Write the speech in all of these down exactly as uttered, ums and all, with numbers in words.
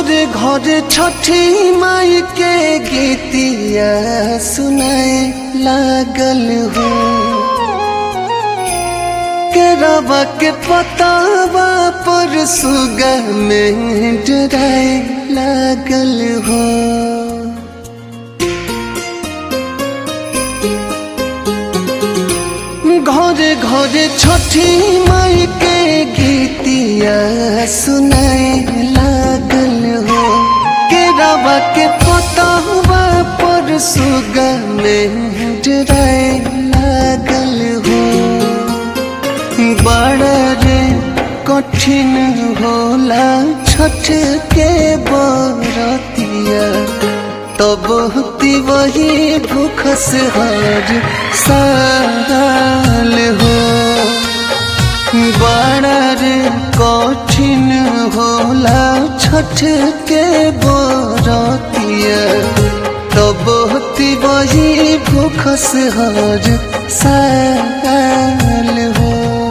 घरे घरे छठी माई के गीतिया सुनाए लागल हो। केरावा के पतावा पर सुगा में डराए लागल हो। घरे घरे छठी माई के गीतिया सुनाए लागल हो। केरावा के पतावा पर सुगा में डराए लागल हो। बड़ा रे कठिन होला छठ के बरतिया, तब होती वही भूखस हर साल हो। बड़ा रे कठिन होला छठ के बरतिया, तब होती वही भूखस हर साल हो।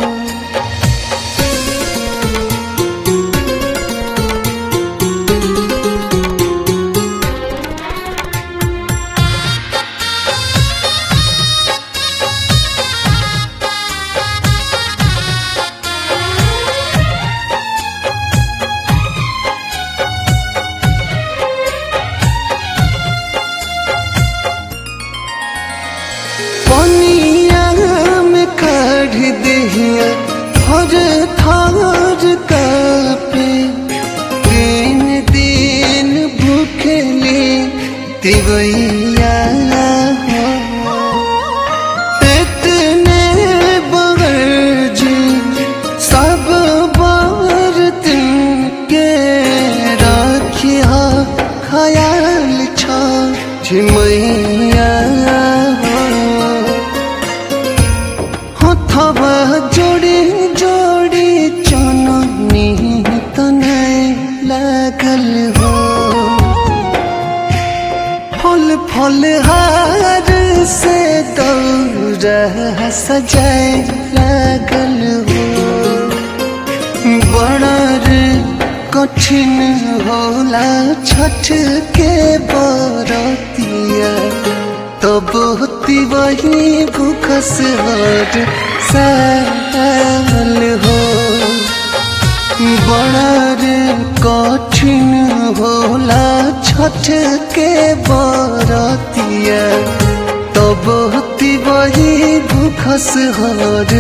पनिया में काढ़ दिया हर थार कापे, दिन दिन भूखली तिवैया हो। इतने बगरजी सब बर्तन के रखिया ख्याल छ मैया हथवा जोड़ी जोड़ी चननी तनाए लागल हो। फल फल हार से दौरा सजाए लागल हो। बड़ा रे कठिन होला छठ के बरतिया, तब होती वही भूखस हर साल हो। बड़ा रे कठिन होला छठ के बरतिया, तब होती वही भूखस हर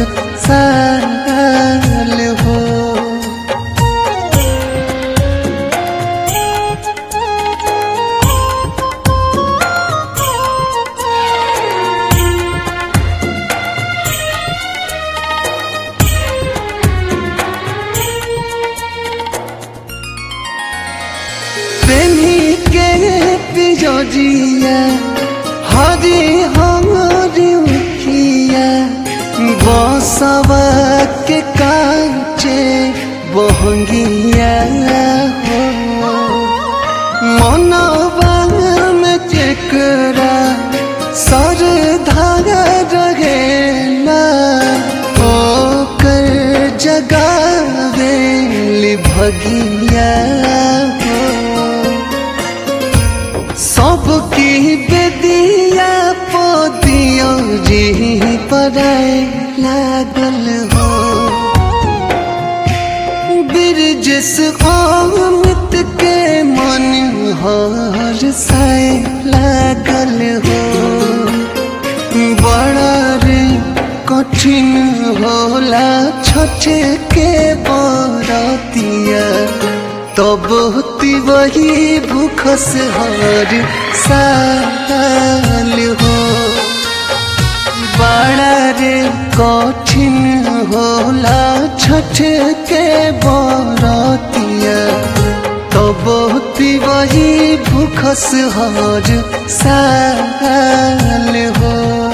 साल हो। पिजरिया हरी हमारी उखिया, बसवा के कांचे बहंगिया हो। मनवा में जेकरा सर धागा रहेला, ओकर जगावेली भगिया हो। सबकी बेदिया पदिया जी पराए लागल हो। बिरजस अमित के मन हर साए लागल हो। बड़ा रे कठिन होला छठ के बरतिया, तब होती वही भूखस हर साल हो। बड़ा रे कठिन होला छठ के बरतिया, तब होती वही भूखस हर साल हो।